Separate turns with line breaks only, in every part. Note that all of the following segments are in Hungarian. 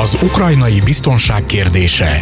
Az ukrajnai biztonság kérdése.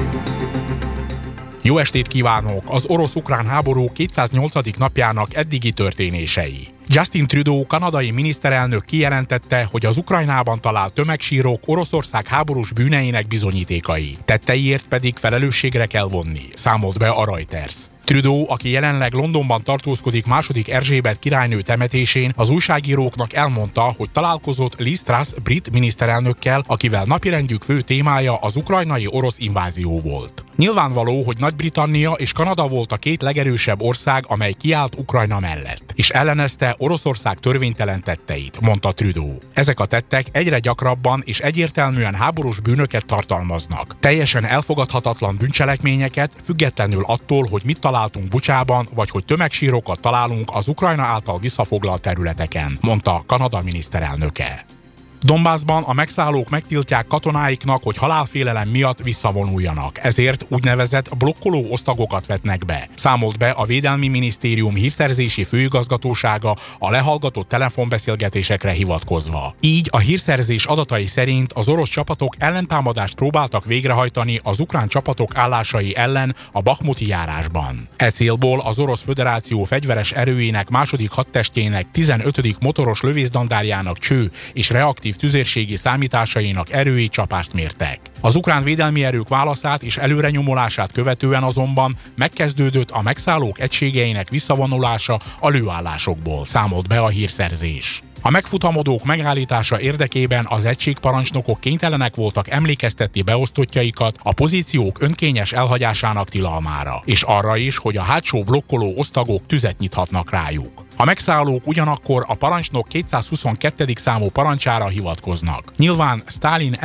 Jó estét kívánok! Az orosz-ukrán háború 208. napjának eddigi történései. Justin Trudeau kanadai miniszterelnök kijelentette, hogy az Ukrajnában talált tömegsírok Oroszország háborús bűneinek bizonyítékai, tetteiért pedig felelősségre kell vonni, számolt be a Reuters. Trudeau, aki jelenleg Londonban tartózkodik II. Erzsébet királynő temetésén, az újságíróknak elmondta, hogy találkozott Liz Truss brit miniszterelnökkel, akivel napirendjük fő témája az ukrajnai orosz invázió volt. Nyilvánvaló, hogy Nagy-Britannia és Kanada volt a két legerősebb ország, amely kiállt Ukrajna mellett, és ellenezte Oroszország törvénytelen tetteit, mondta Trudeau. Ezek a tettek egyre gyakrabban és egyértelműen háborús bűnöket tartalmaznak. Teljesen elfogadhatatlan bűncselekményeket, függetlenül attól, hogy mit találtunk Bucsában, vagy hogy tömegsírokat találunk az Ukrajna által visszafoglalt területeken, mondta Kanada miniszterelnöke. Donbassban a megszállók megtiltják katonáiknak, hogy halálfélelem miatt visszavonuljanak, ezért úgynevezett blokkoló osztagokat vetnek be, számolt be a Védelmi Minisztérium hírszerzési főigazgatósága a lehallgatott telefonbeszélgetésekre hivatkozva. Így a hírszerzés adatai szerint az orosz csapatok ellentámadást próbáltak végrehajtani az ukrán csapatok állásai ellen a Bakhmuti járásban. E célból az Orosz Föderáció fegyveres erőinek második hadtestjének 15. motoros lövészdandáriának cső és reaktív tüzérségi számításainak erői csapást mértek. Az ukrán védelmi erők válaszát és előrenyomulását követően azonban megkezdődött a megszállók egységeinek visszavonulása a lőállásokból, számolt be a hírszerzés. A megfutamodók megállítása érdekében az egységparancsnokok kénytelenek voltak emlékeztetni beosztottjaikat a pozíciók önkényes elhagyásának tilalmára, és arra is, hogy a hátsó blokkoló osztagok tüzet nyithatnak rájuk. A megszállók ugyanakkor a parancsnok 222. számú parancsára hivatkoznak. Nyilván Sztálin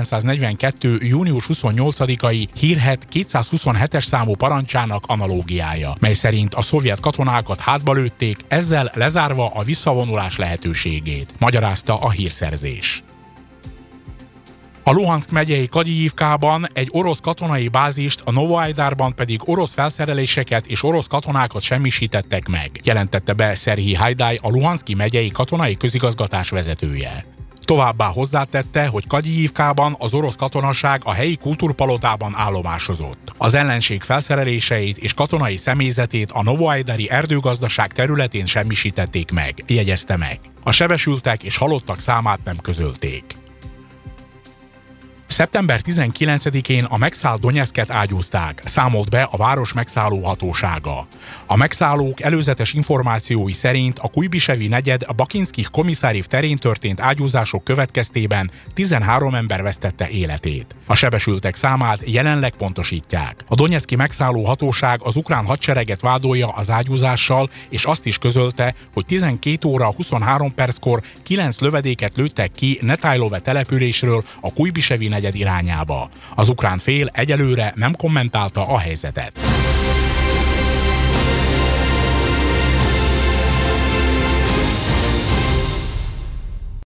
1942. június 28-ai hírhedt 227-es számú parancsának analógiája, mely szerint a szovjet katonákat hátba lőtték, ezzel lezárva a visszavonulás lehetőségét, magyarázta a hírszerzés. A Luhanszk megyei Kadyivkában egy orosz katonai bázist, a Novoajdarban pedig orosz felszereléseket és orosz katonákat semmisítettek meg, jelentette be Szerhij Hajdai, a Luhanszki megyei katonai közigazgatás vezetője. Továbbá hozzátette, hogy Kadyivkában az orosz katonaság a helyi kultúrpalotában állomásozott. Az ellenség felszereléseit és katonai személyzetét a novoajdari erdőgazdaság területén semmisítették meg, jegyezte meg. A sebesültek és halottak számát nem közölték. Szeptember 19-én a megszállt Donyecket ágyúzták, számolt be a város megszálló hatósága. A megszállók előzetes információi szerint a Kujbisevi negyed a Bakinszkij komisszáriv terén történt ágyúzások következtében 13 ember vesztette életét. A sebesültek számát jelenleg pontosítják. A donyecky megszálló hatóság az ukrán hadsereget vádolja az ágyúzással, és azt is közölte, hogy 12 óra 23 perckor 9 lövedéket lőttek ki Netajlove településről a Kujbisevi negyed irányába. Az ukrán fél egyelőre nem kommentálta a helyzetet.